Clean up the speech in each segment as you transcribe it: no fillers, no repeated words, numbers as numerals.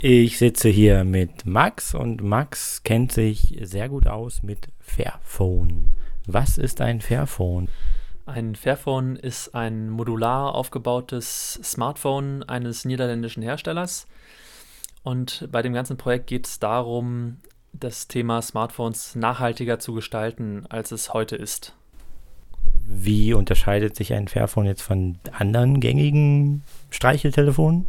Ich sitze hier mit Max und Max kennt sich sehr gut aus mit Fairphone. Was ist ein Fairphone? Ein Fairphone ist ein modular aufgebautes Smartphone eines niederländischen Herstellers. Und bei dem ganzen Projekt geht es darum, das Thema Smartphones nachhaltiger zu gestalten, als es heute ist. Wie unterscheidet sich ein Fairphone jetzt von anderen gängigen Streicheltelefonen?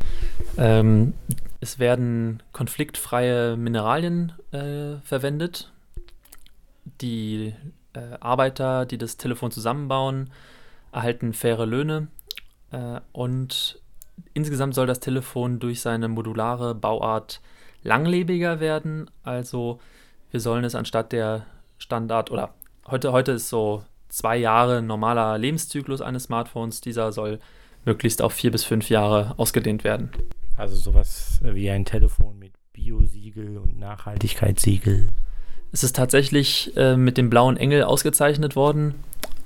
Es werden konfliktfreie Mineralien verwendet. Die Arbeiter, die das Telefon zusammenbauen, erhalten faire Löhne und insgesamt soll das Telefon durch seine modulare Bauart langlebiger werden. Also wir sollen es anstatt der Standard oder heute ist so 2 Jahre normaler Lebenszyklus eines Smartphones. Dieser soll möglichst auf 4 bis 5 Jahre ausgedehnt werden. Also sowas wie ein Telefon mit Biosiegel und Nachhaltigkeitssiegel. Es ist tatsächlich mit dem blauen Engel ausgezeichnet worden,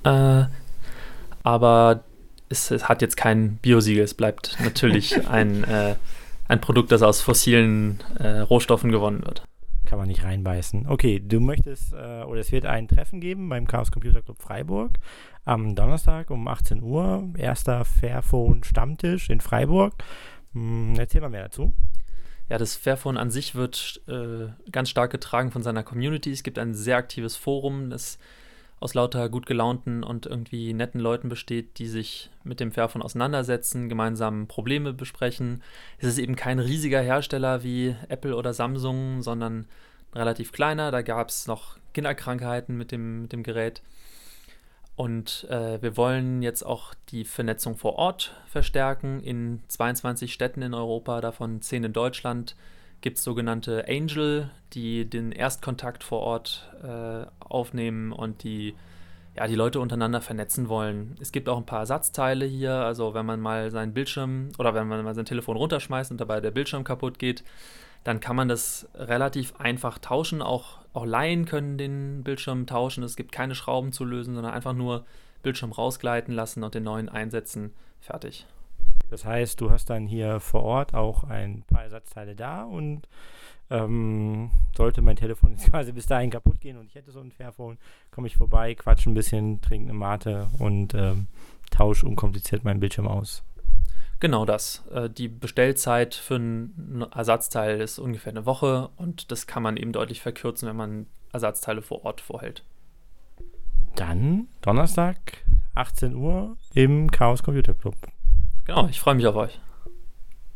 aber es hat jetzt kein Biosiegel. Es bleibt natürlich ein Produkt, das aus fossilen Rohstoffen gewonnen wird. Kann man nicht reinbeißen. Okay, du möchtest, oder es wird ein Treffen geben beim Chaos Computer Club Freiburg am Donnerstag um 18 Uhr. Erster Fairphone Stammtisch in Freiburg. Erzähl mal mehr dazu. Ja, das Fairphone an sich wird ganz stark getragen von seiner Community. Es gibt ein sehr aktives Forum, das aus lauter gut gelaunten und irgendwie netten Leuten besteht, die sich mit dem Fairphone auseinandersetzen, gemeinsam Probleme besprechen. Es ist eben kein riesiger Hersteller wie Apple oder Samsung, sondern relativ kleiner. Da gab es noch Kinderkrankheiten mit dem Gerät. Und wir wollen jetzt auch die Vernetzung vor Ort verstärken. In 22 Städten in Europa, davon 10 in Deutschland, gibt es sogenannte Angel, die den Erstkontakt vor Ort aufnehmen und die Leute untereinander vernetzen wollen. Es gibt auch ein paar Ersatzteile hier, also wenn man mal seinen Bildschirm oder wenn man mal sein Telefon runterschmeißt und dabei der Bildschirm kaputt geht, dann kann man das relativ einfach tauschen. Auch Laien können den Bildschirm tauschen. Es gibt keine Schrauben zu lösen, sondern einfach nur Bildschirm rausgleiten lassen und den neuen einsetzen. Fertig. Das heißt, du hast dann hier vor Ort auch ein paar Ersatzteile da und sollte mein Telefon jetzt quasi bis dahin kaputt gehen und ich hätte so ein Fairphone, komme ich vorbei, quatsche ein bisschen, trinke eine Mate und tausche unkompliziert meinen Bildschirm aus. Genau das. Die Bestellzeit für ein Ersatzteil ist ungefähr eine Woche und das kann man eben deutlich verkürzen, wenn man Ersatzteile vor Ort vorhält. Dann Donnerstag, 18 Uhr im Chaos Computer Club. Genau, ich freue mich auf euch.